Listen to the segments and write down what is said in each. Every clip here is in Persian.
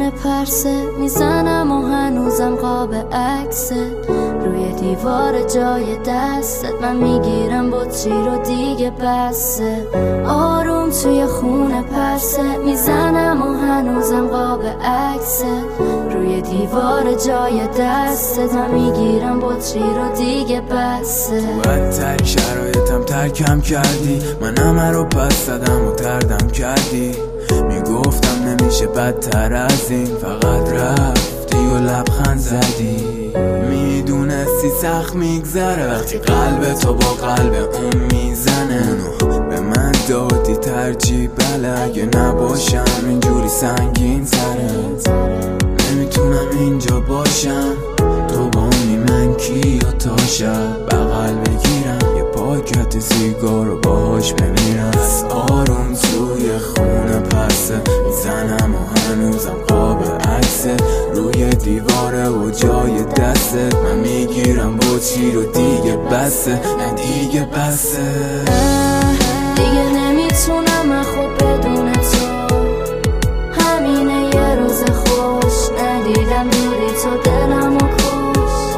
خونه پرسه میزنم و هنوزم قاب عکست روی دیوار جای دستت. من میگیرم بطری رو دیگه بسه. آروم توی خونه پرسه میزنم و هنوزم قاب عکست روی دیوار جای دستت. من میگیرم بطری رو دیگه بسه. تو بدترین شرایطم ترکم کردی، من همه رو پس زدم و تردم کردی. میگفتم نمیشه بدتر از این، فقط رفتی و لبخند زدی. میدونستی سخت میگذره وقتی قلب تو با قلب اون میزنه. اونو به من دادی ترجیح، بله اگه نباشم اینجوری سنگین سرت. نمیتونم اینجا باشم تو با من کی و تا شب بغل بگیرم، یه پاکت سیگار رو باهاش بمیرم. آروم توی خونه پرسه میزنم و هنوزم قاب عکست روی دیواره و جای دستت. من میگیرم بطری رو دیگه بسه، نه دیگه بسه. دیگه نمیتونم من خوب بدون تو، همینه یه روز خوش. ندیدم دوری تو دلمو کش.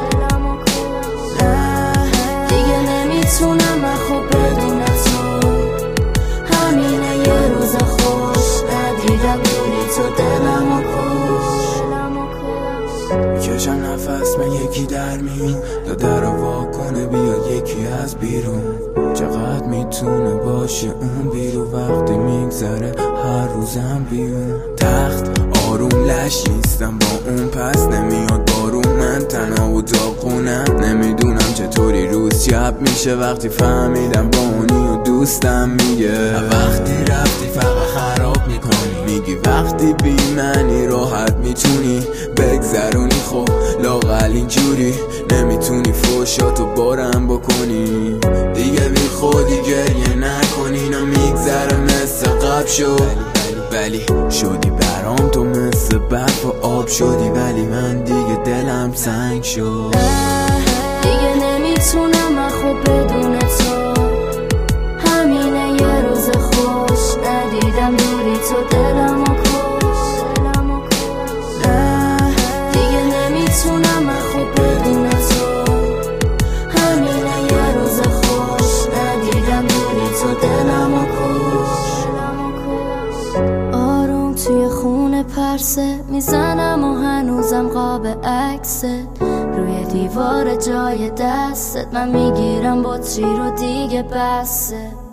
دیگه نمیتونم من خوب بدون تو، همینه یه روز خوش. ندیدم دوری تو دلمو کش. میکشم نفس من یکی در میون، تا در رو واکنه بیاد یکی از بیرون. چقدر میتونه باشه اون بیرون وقتی میگذره هر روزم بیون. تخت آروم لش نیستم با اون، پس نمیاد بارون. من تنها و داغونم، نمیدونم چطوری روز شب میشه وقتی فهمیدم با اونی و دوستم میگه. وقتی رفتی فقط خراب میکنی، میگی وقتی بی منی راحت میتونی بگذرونی. خب لااقل اینجوری نمیتونی فوشاتو بارم بکنی. دیگه بی خودی گریه نکنی، اینا میگذره مثل قبل شد. ولی شدی برام تو مثل برف و آب شدی، ولی من دیگه دلم سنگ شد. دیگه نمیتونم من خوب بدون تو، همینه یه روز خوش. ندیدم دوری تو دلمو کش. دیگه نمیتونم من خوب بدون تو، همینه یه روز خوش. ندیدم دوری تو دلمو کش. آروم توی خونه پرسه میزنم و هنوزم قاب عکست روی دیوار جای دستت. من میگیرم بطری رو دیگه بسه.